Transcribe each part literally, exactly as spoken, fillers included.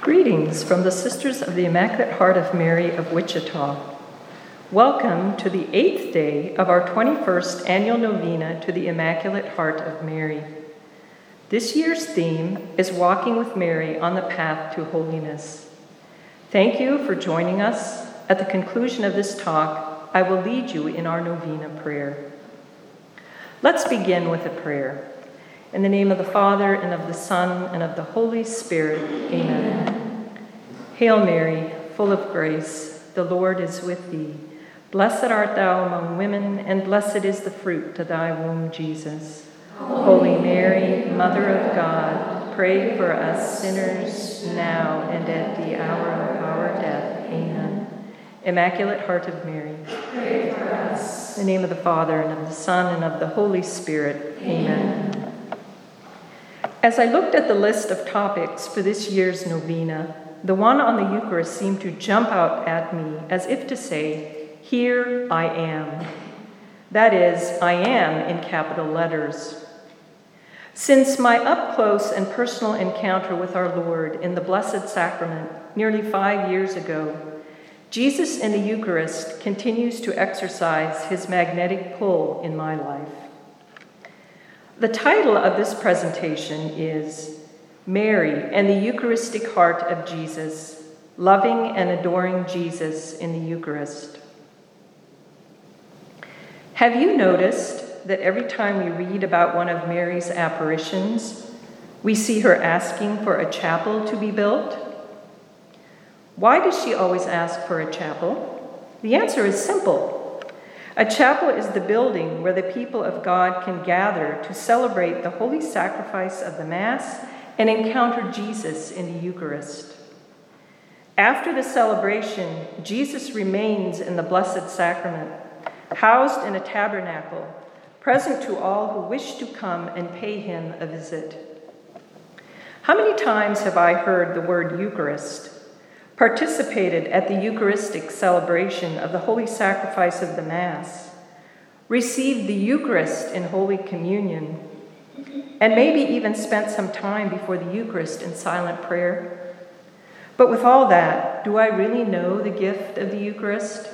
Greetings from the Sisters of the Immaculate Heart of Mary of Wichita. Welcome to the eighth day of our twenty-first annual novena to the Immaculate Heart of Mary. This year's theme is Walking with Mary on the Path to Holiness. Thank you for joining us. At the conclusion of this talk, I will lead you in our novena prayer. Let's begin with a prayer. In the name of the Father, and of the Son, and of the Holy Spirit, amen. Hail Mary, full of grace, the Lord is with thee. Blessed art thou among women, and blessed is the fruit of thy womb, Jesus. Holy Mary, Mother of God, pray for us sinners, now and at the hour of our death. Amen. Immaculate Heart of Mary, pray for us. In the name of the Father, and of the Son, and of the Holy Spirit, amen. amen. As I looked at the list of topics for this year's novena, the one on the Eucharist seemed to jump out at me as if to say, "Here I am." That is, I am in capital letters. Since my up-close and personal encounter with our Lord in the Blessed Sacrament nearly five years ago, Jesus in the Eucharist continues to exercise his magnetic pull in my life. The title of this presentation is Mary and the Eucharistic Heart of Jesus, Loving and Adoring Jesus in the Eucharist. Have you noticed that every time we read about one of Mary's apparitions, we see her asking for a chapel to be built? Why does she always ask for a chapel? The answer is simple. A chapel is the building where the people of God can gather to celebrate the holy sacrifice of the Mass and encounter Jesus in the Eucharist. After the celebration, Jesus remains in the Blessed Sacrament, housed in a tabernacle, present to all who wish to come and pay him a visit. How many times have I heard the word Eucharist, participated at the Eucharistic celebration of the holy sacrifice of the Mass, received the Eucharist in Holy Communion, and maybe even spent some time before the Eucharist in silent prayer? But with all that, do I really know the gift of the Eucharist?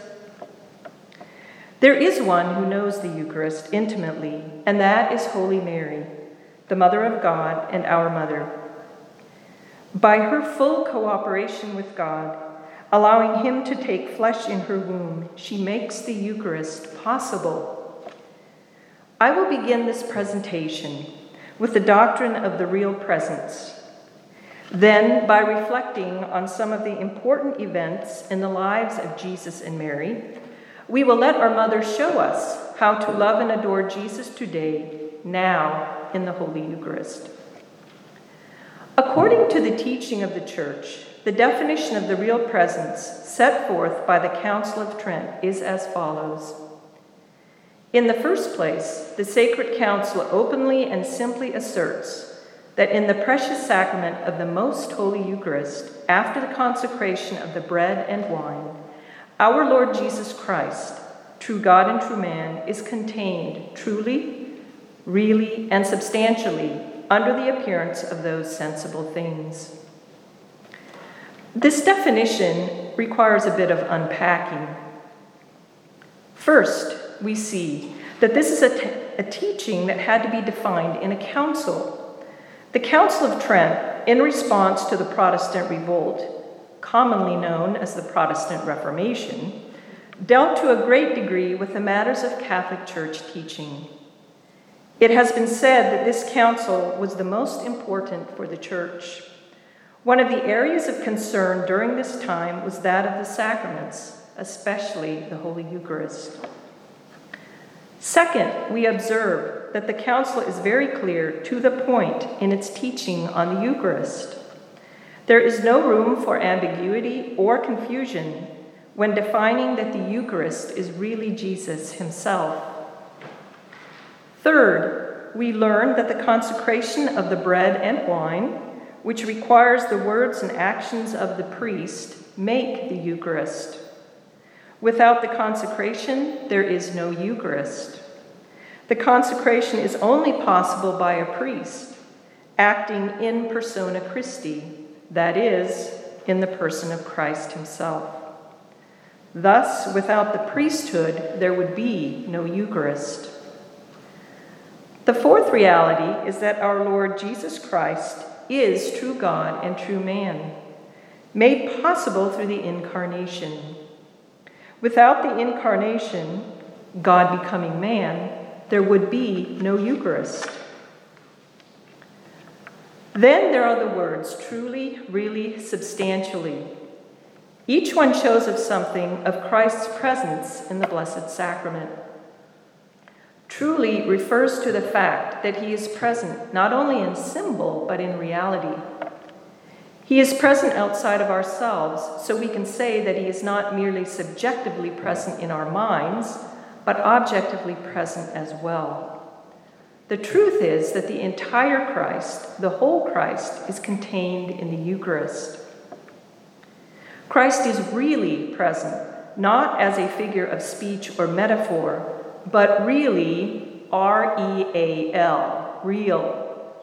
There is one who knows the Eucharist intimately, and that is Holy Mary, the Mother of God and our Mother. By her full cooperation with God, allowing him to take flesh in her womb, she makes the Eucharist possible. I will begin this presentation with the doctrine of the real presence. Then, by reflecting on some of the important events in the lives of Jesus and Mary, we will let our Mother show us how to love and adore Jesus today, now, in the Holy Eucharist. According to the teaching of the Church, the definition of the real presence set forth by the Council of Trent is as follows. In the first place, the Sacred Council openly and simply asserts that in the precious sacrament of the Most Holy Eucharist, after the consecration of the bread and wine, our Lord Jesus Christ, true God and true man, is contained truly, really, and substantially under the appearance of those sensible things. This definition requires a bit of unpacking. First, we see that this is a, t- a teaching that had to be defined in a council. The Council of Trent, in response to the Protestant revolt, commonly known as the Protestant Reformation, dealt to a great degree with the matters of Catholic Church teaching. It has been said that this council was the most important for the Church. One of the areas of concern during this time was that of the sacraments, especially the Holy Eucharist. Second, we observe that the council is very clear to the point in its teaching on the Eucharist. There is no room for ambiguity or confusion when defining that the Eucharist is really Jesus himself. Third, we learn that the consecration of the bread and wine, which requires the words and actions of the priest, make the Eucharist. Without the consecration, there is no Eucharist. The consecration is only possible by a priest, acting in persona Christi, that is, in the person of Christ himself. Thus, without the priesthood, there would be no Eucharist. The fourth reality is that our Lord Jesus Christ is true God and true man, made possible through the incarnation. Without the incarnation, God becoming man, there would be no Eucharist. Then there are the words truly, really, substantially. Each one shows of something of Christ's presence in the Blessed Sacrament. Truly refers to the fact that he is present not only in symbol, but in reality. He is present outside of ourselves, so we can say that he is not merely subjectively present in our minds, but objectively present as well. The truth is that the entire Christ, the whole Christ, is contained in the Eucharist. Christ is really present, not as a figure of speech or metaphor, but really, R E A L, real.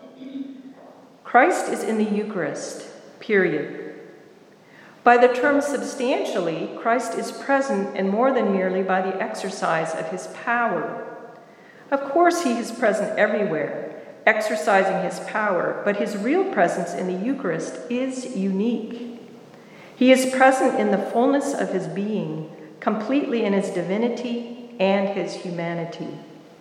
Christ is in the Eucharist, period. By the term substantially, Christ is present and more than merely by the exercise of his power. Of course, he is present everywhere, exercising his power, but his real presence in the Eucharist is unique. He is present in the fullness of his being, completely in his divinity and his humanity.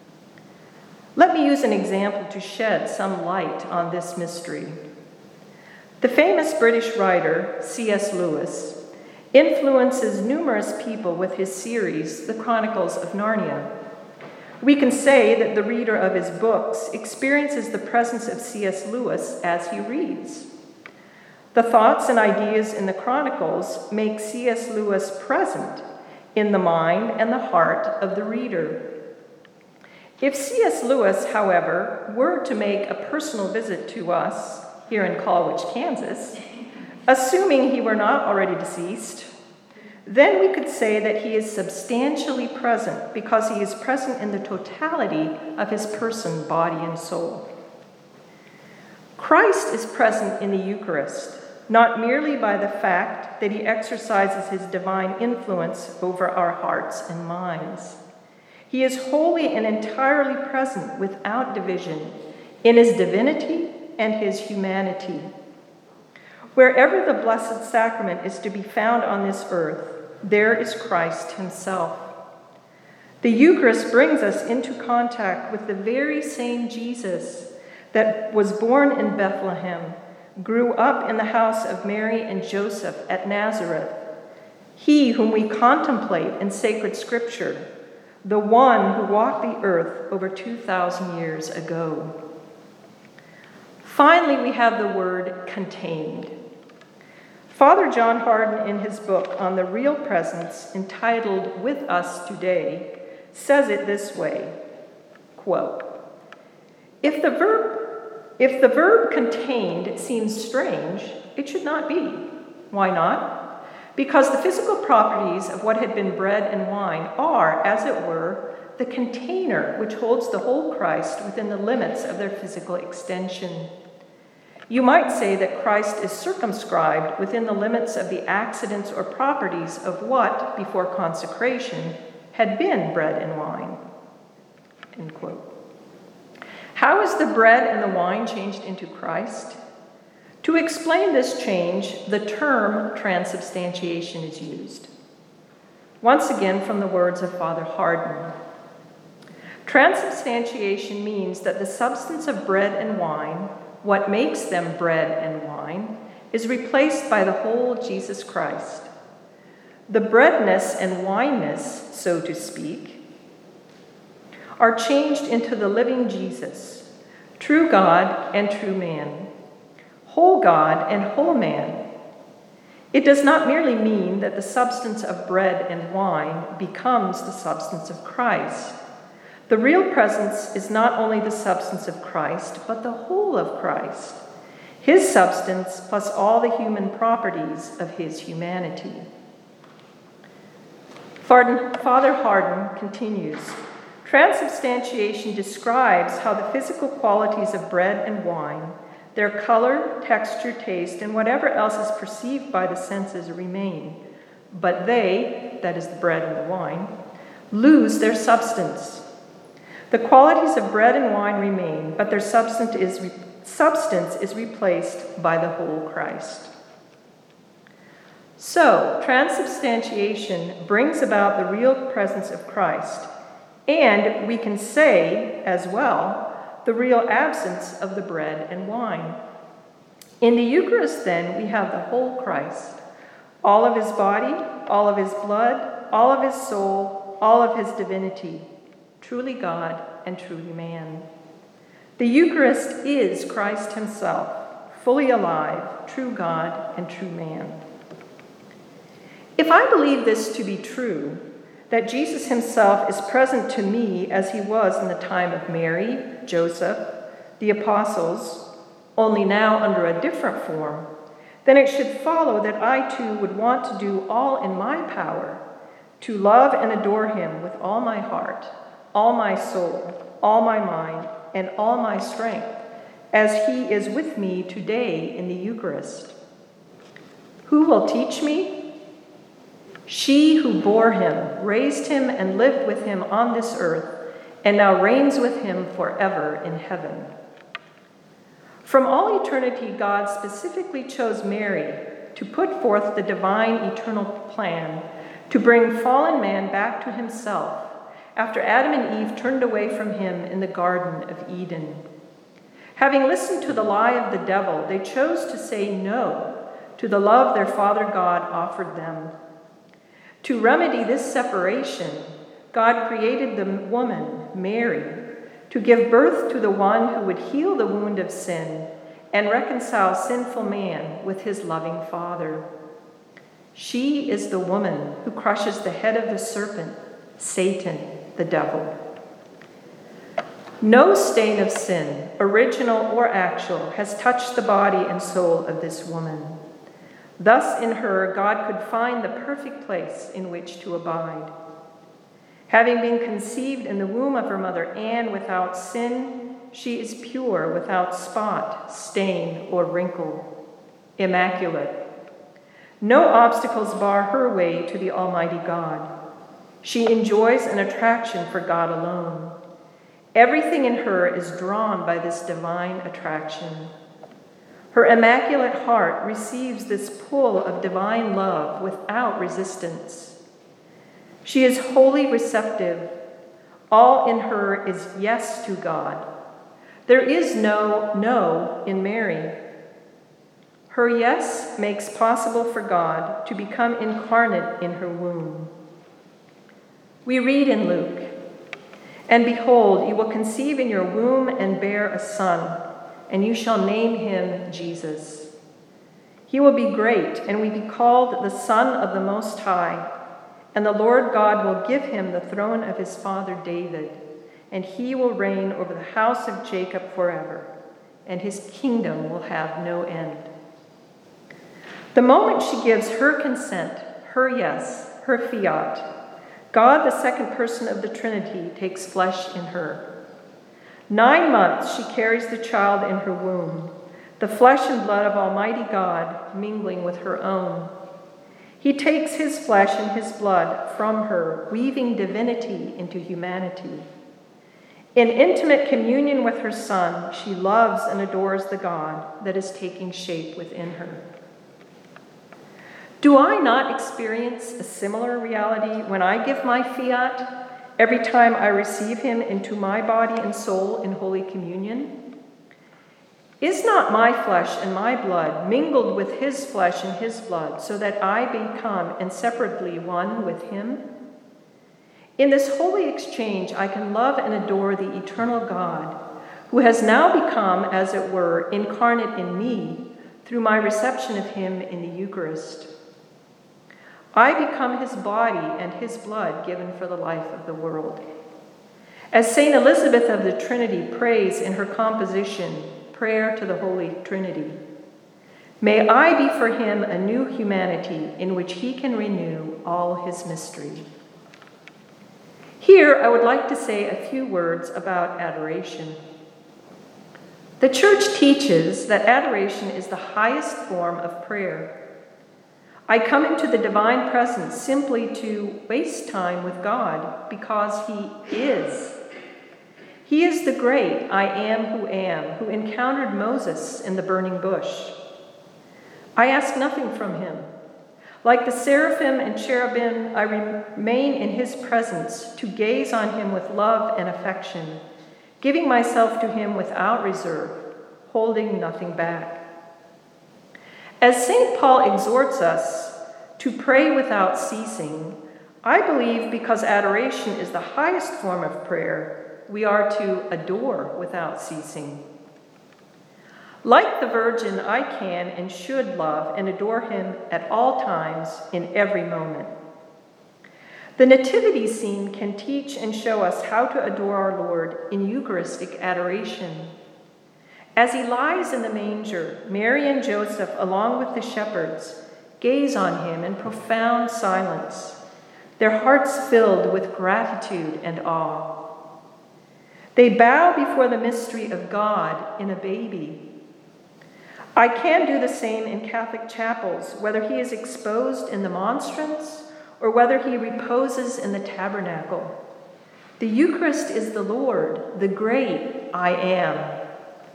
Let me use an example to shed some light on this mystery. The famous British writer C S Lewis influences numerous people with his series, The Chronicles of Narnia. We can say that the reader of his books experiences the presence of C S Lewis as he reads. The thoughts and ideas in the Chronicles make C S Lewis present in the mind and the heart of the reader. If C S Lewis, however, were to make a personal visit to us here in Colwich, Kansas, assuming he were not already deceased, then we could say that he is substantially present because he is present in the totality of his person, body, and soul. Christ is present in the Eucharist, not merely by the fact that he exercises his divine influence over our hearts and minds. He is wholly and entirely present without division in his divinity and his humanity. Wherever the Blessed Sacrament is to be found on this earth, there is Christ himself. The Eucharist brings us into contact with the very same Jesus that was born in Bethlehem, grew up in the house of Mary and Joseph at Nazareth, he whom we contemplate in sacred scripture, the one who walked the earth over two thousand years ago. Finally, we have the word contained. Father John Hardon, in his book on the real presence, entitled With Us Today, says it this way, quote, if the verb If the verb contained seems strange, it should not be. Why not? Because the physical properties of what had been bread and wine are, as it were, the container which holds the whole Christ within the limits of their physical extension. You might say that Christ is circumscribed within the limits of the accidents or properties of what, before consecration, had been bread and wine. End quote. How is the bread and the wine changed into Christ? To explain this change, the term transubstantiation is used. Once again, from the words of Father Hardon. Transubstantiation means that the substance of bread and wine, what makes them bread and wine, is replaced by the whole Jesus Christ. The breadness and wineness, so to speak, are changed into the living Jesus, true God and true man, whole God and whole man. It does not merely mean that the substance of bread and wine becomes the substance of Christ. The real presence is not only the substance of Christ, but the whole of Christ, his substance plus all the human properties of his humanity. Father Hardon continues, transubstantiation describes how the physical qualities of bread and wine, Their color, texture, taste, and whatever else is perceived by the senses remain. But they, that is the bread and the wine, lose their substance. The qualities of bread and wine remain, but their substance is, re- substance is replaced by the whole Christ. So, transubstantiation brings about the real presence of Christ, and we can say, as well, the real absence of the bread and wine. In the Eucharist, then, we have the whole Christ, all of his body, all of his blood, all of his soul, all of his divinity, truly God and truly man. The Eucharist is Christ himself, fully alive, true God and true man. If I believe this to be true, that Jesus himself is present to me as he was in the time of Mary, Joseph, the apostles, only now under a different form, then it should follow that I too would want to do all in my power to love and adore him with all my heart, all my soul, all my mind, and all my strength, as he is with me today in the Eucharist. Who will teach me? She who bore him, raised him, and lived with him on this earth, and now reigns with him forever in heaven. From all eternity, God specifically chose Mary to put forth the divine eternal plan to bring fallen man back to himself after Adam and Eve turned away from him in the Garden of Eden. Having listened to the lie of the devil, they chose to say no to the love their Father God offered them. To remedy this separation, God created the woman, Mary, to give birth to the one who would heal the wound of sin and reconcile sinful man with his loving Father. She is the woman who crushes the head of the serpent, Satan, the devil. No stain of sin, original or actual, has touched the body and soul of this woman. Thus, in her, God could find the perfect place in which to abide. Having been conceived in the womb of her mother Anne without sin, she is pure, without spot, stain, or wrinkle, immaculate. No obstacles bar her way to the Almighty God. She enjoys an attraction for God alone. Everything in her is drawn by this divine attraction. Her immaculate heart receives this pull of divine love without resistance. She is wholly receptive. All in her is yes to God. There is no no in Mary. Her yes makes possible for God to become incarnate in her womb. We read in Luke, "And behold, you will conceive in your womb and bear a son, and you shall name him Jesus. He will be great and will be called the Son of the Most High, and the Lord God will give him the throne of his father David, and he will reign over the house of Jacob forever, and his kingdom will have no end." The moment she gives her consent, her yes, her fiat, God, the second person of the Trinity, takes flesh in her. Nine months she carries the child in her womb, the flesh and blood of Almighty God mingling with her own. He takes his flesh and his blood from her, weaving divinity into humanity. In intimate communion with her Son, she loves and adores the God that is taking shape within her. Do I not experience a similar reality when I give my fiat every time I receive him into my body and soul in Holy Communion? Is not my flesh and my blood mingled with his flesh and his blood so that I become inseparably one with him? In this holy exchange, I can love and adore the eternal God, who has now become, as it were, incarnate in me through my reception of him in the Eucharist. I become his body and his blood given for the life of the world. As Saint Elizabeth of the Trinity prays in her composition, Prayer to the Holy Trinity, may I be for him a new humanity in which he can renew all his mystery. Here, I would like to say a few words about adoration. The church teaches that adoration is the highest form of prayer. I come into the divine presence simply to waste time with God because he is. He is the great I am who am, who encountered Moses in the burning bush. I ask nothing from him. Like the seraphim and cherubim, I remain in his presence to gaze on him with love and affection, giving myself to him without reserve, holding nothing back. As Saint Paul exhorts us to pray without ceasing, I believe because adoration is the highest form of prayer, we are to adore without ceasing. Like the Virgin, I can and should love and adore him at all times, in every moment. The nativity scene can teach and show us how to adore our Lord in Eucharistic adoration. As he lies in the manger, Mary and Joseph, along with the shepherds, gaze on him in profound silence, their hearts filled with gratitude and awe. They bow before the mystery of God in a baby. I can do the same in Catholic chapels, whether he is exposed in the monstrance or whether he reposes in the tabernacle. The Eucharist is the Lord, the great I am.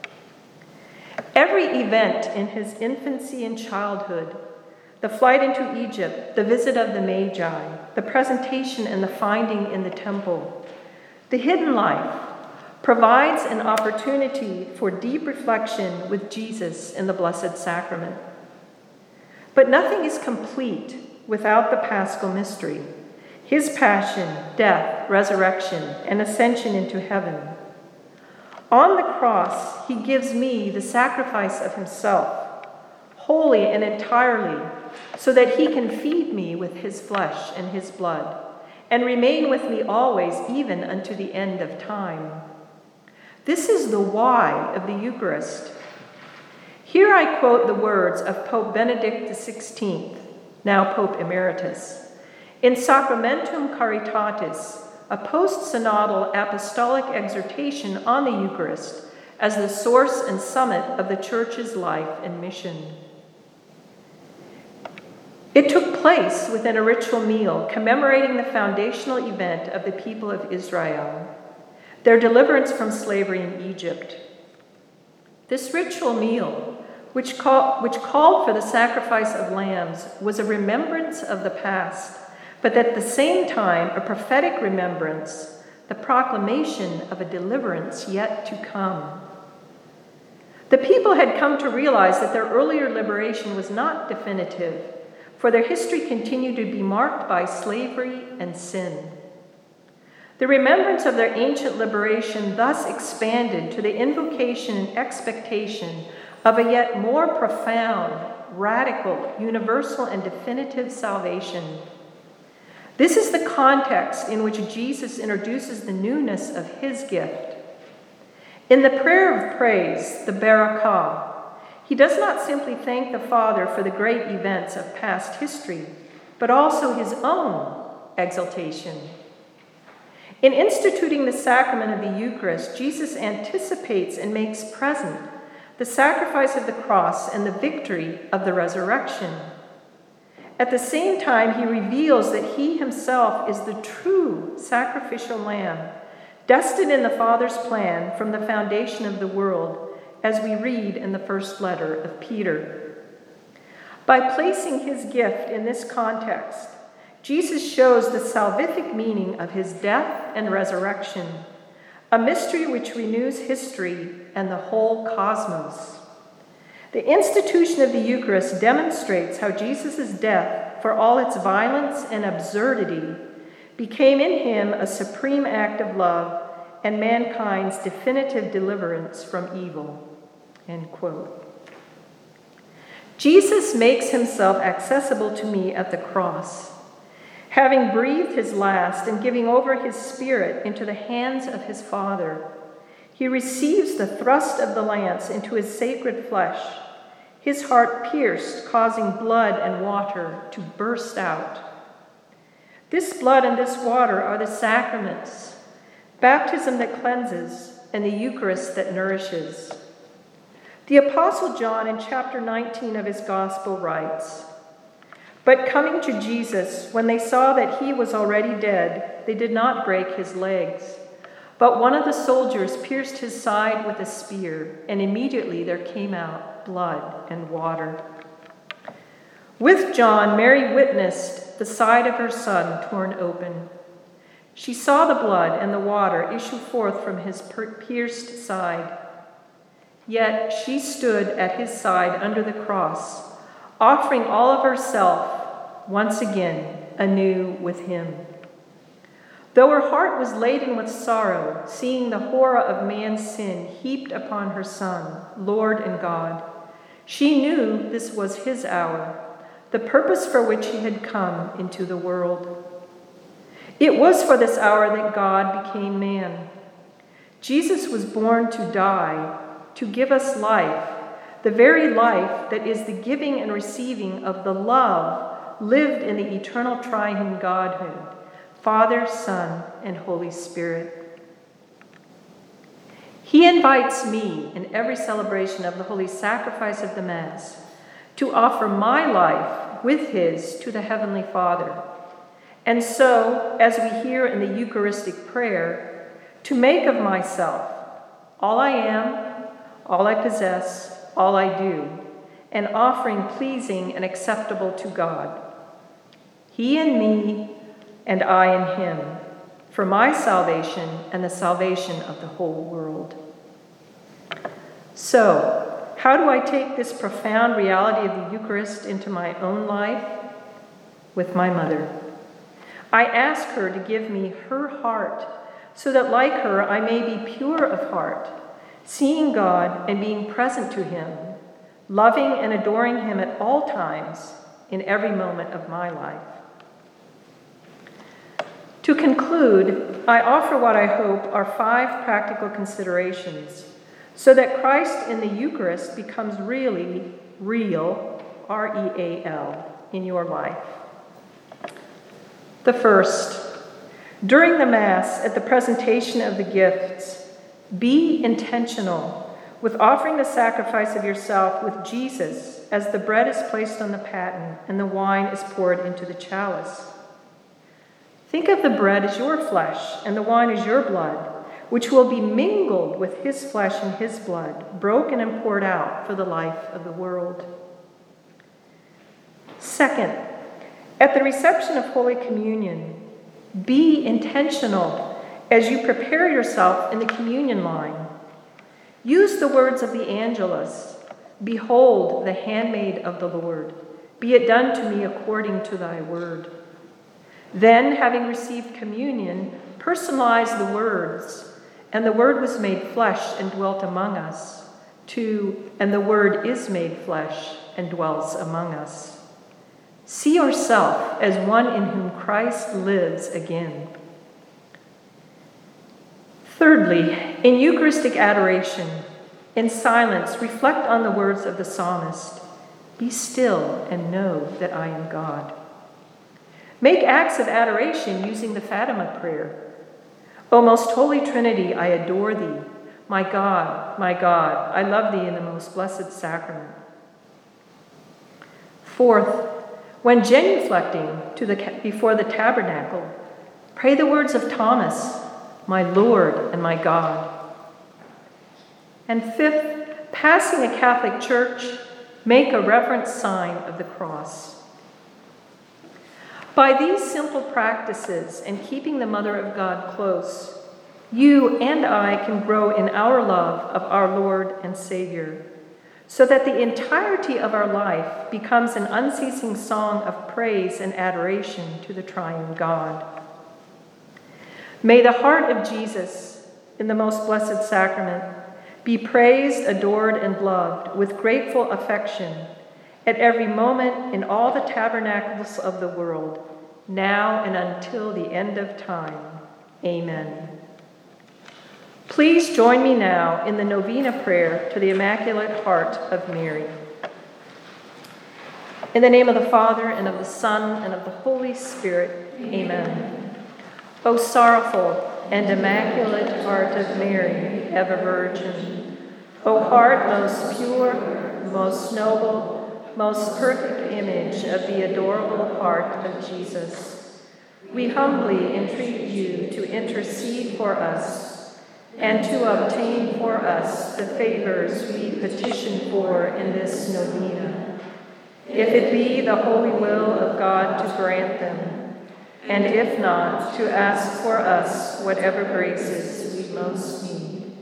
Every event in his infancy and childhood, the flight into Egypt, the visit of the Magi, the presentation and the finding in the temple, the hidden life, provides an opportunity for deep reflection with Jesus in the Blessed Sacrament. But nothing is complete without the Paschal mystery, his passion, death, resurrection, and ascension into heaven. On the cross, he gives me the sacrifice of himself, wholly and entirely, so that he can feed me with his flesh and his blood, and remain with me always, even unto the end of time. This is the why of the Eucharist. Here I quote the words of Pope Benedict the sixteenth, now Pope Emeritus, in Sacramentum Caritatis, a post-synodal apostolic exhortation on the Eucharist as the source and summit of the Church's life and mission. It took place within a ritual meal commemorating the foundational event of the people of Israel, their deliverance from slavery in Egypt. This ritual meal, which, call, which called for the sacrifice of lambs, was a remembrance of the past, but at the same time a prophetic remembrance, the proclamation of a deliverance yet to come. The people had come to realize that their earlier liberation was not definitive, for their history continued to be marked by slavery and sin. The remembrance of their ancient liberation thus expanded to the invocation and expectation of a yet more profound, radical, universal, and definitive salvation. This is the context in which Jesus introduces the newness of his gift. In the prayer of praise, the Barakah, he does not simply thank the Father for the great events of past history, but also his own exaltation. In instituting the sacrament of the Eucharist, Jesus anticipates and makes present the sacrifice of the cross and the victory of the resurrection. At the same time, he reveals that he himself is the true sacrificial lamb, destined in the Father's plan from the foundation of the world, as we read in the first letter of Peter. By placing his gift in this context, Jesus shows the salvific meaning of his death and resurrection, a mystery which renews history and the whole cosmos. The institution of the Eucharist demonstrates how Jesus' death, for all its violence and absurdity, became in him a supreme act of love and mankind's definitive deliverance from evil. End quote. Jesus makes himself accessible to me at the cross. Having breathed his last and giving over his spirit into the hands of his Father, he receives the thrust of the lance into his sacred flesh, his heart pierced, causing blood and water to burst out. This blood and this water are the sacraments, baptism that cleanses and the Eucharist that nourishes. The Apostle John in chapter nineteen of his gospel writes, "But coming to Jesus, when they saw that he was already dead, they did not break his legs. But one of the soldiers pierced his side with a spear, and immediately there came out blood and water." With John, Mary witnessed the side of her son torn open. She saw the blood and the water issue forth from his pierced side. Yet she stood at his side under the cross, offering all of herself once again anew with him. Though her heart was laden with sorrow, seeing the horror of man's sin heaped upon her Son, Lord and God, she knew this was his hour, the purpose for which he had come into the world. It was for this hour that God became man. Jesus was born to die, to give us life, the very life that is the giving and receiving of the love lived in the eternal triune Godhood, Father, Son, and Holy Spirit. He invites me in every celebration of the holy sacrifice of the Mass to offer my life with his to the Heavenly Father. And so, as we hear in the Eucharistic prayer, to make of myself all I am, all I possess, all I do, an offering pleasing and acceptable to God. He in me, and I in him, for my salvation and the salvation of the whole world. So, how do I take this profound reality of the Eucharist into my own life? With my mother. I ask her to give me her heart, so that like her I may be pure of heart, seeing God and being present to him, loving and adoring him at all times in every moment of my life. To conclude, I offer what I hope are five practical considerations so that Christ in the Eucharist becomes really real, R E A L, in your life. The first, during the Mass at the presentation of the gifts, be intentional with offering the sacrifice of yourself with Jesus as the bread is placed on the paten and the wine is poured into the chalice. Think of the bread as your flesh and the wine as your blood, which will be mingled with his flesh and his blood, broken and poured out for the life of the world. Second, at the reception of Holy Communion, be intentional as you prepare yourself in the communion line. Use the words of the Angelus, "Behold, the handmaid of the Lord. Be it done to me according to thy word." Then, having received communion, personalize the words, "And the Word was made flesh and dwelt among us," to, "And the Word is made flesh and dwells among us." See yourself as one in whom Christ lives again. Thirdly, in Eucharistic adoration, in silence, reflect on the words of the psalmist, "Be still and know that I am God." Make acts of adoration using the Fatima prayer. O most holy Trinity, I adore thee. My God, my God, I love thee in the most blessed sacrament. Fourth, when genuflecting to the, before the tabernacle, pray the words of Thomas, "My Lord and my God." And fifth, passing a Catholic church, make a reverent sign of the cross. By these simple practices and keeping the Mother of God close, you and I can grow in our love of our Lord and Savior, so that the entirety of our life becomes an unceasing song of praise and adoration to the triune God. May the heart of Jesus in the most blessed sacrament be praised, adored, and loved with grateful affection at every moment in all the tabernacles of the world, now and until the end of time. Amen. Please join me now in the novena prayer to the Immaculate Heart of Mary. In the name of the Father, and of the Son, and of the Holy Spirit. Amen. O sorrowful and immaculate heart of Mary, ever Virgin, O heart most pure, most noble, most perfect image of the adorable heart of Jesus, we humbly entreat you to intercede for us and to obtain for us the favors we petition for in this novena. If it be the holy will of God to grant them, and if not, to ask for us whatever graces we most need.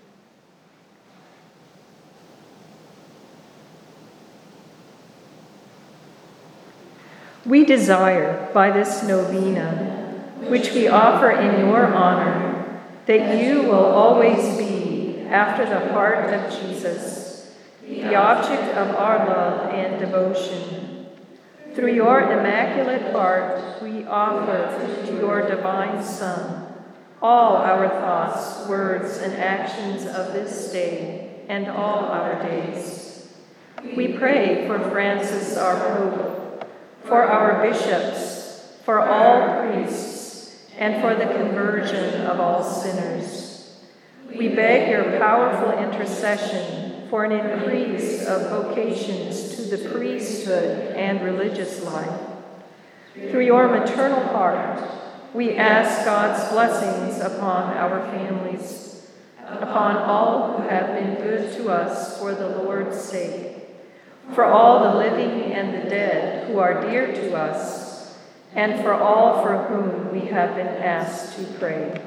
We desire, by this novena, which we offer in your honor, that you will always be, after the heart of Jesus, the object of our love and devotion. Through your immaculate heart, we offer to your divine Son all our thoughts, words, and actions of this day and all our days. We pray for Francis, our Pope, for our bishops, for all priests, and for the conversion of all sinners. We beg your powerful intercession for an increase of vocations to the priesthood and religious life. Through your maternal heart, we ask God's blessings upon our families, upon all who have been good to us for the Lord's sake, for all the living and the dead who are dear to us, and for all for whom we have been asked to pray.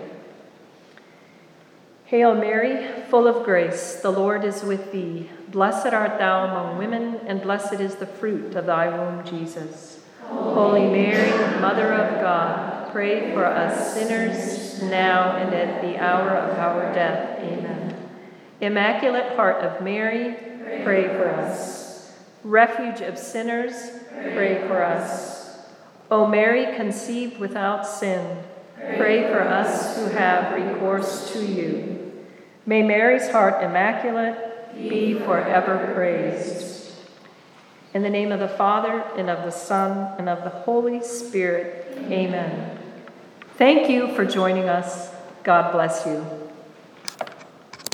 Hail Mary, full of grace, the Lord is with thee. Blessed art thou among women, and blessed is the fruit of thy womb, Jesus. Holy Mary, Mother of God, pray for us sinners, now and at the hour of our death. Amen. Immaculate Heart of Mary, pray for us. Refuge of sinners, pray for us. O Mary, conceived without sin, pray for us who have recourse to you. May Mary's heart immaculate be forever praised. In the name of the Father, and of the Son, and of the Holy Spirit, amen. Thank you for joining us. God bless you.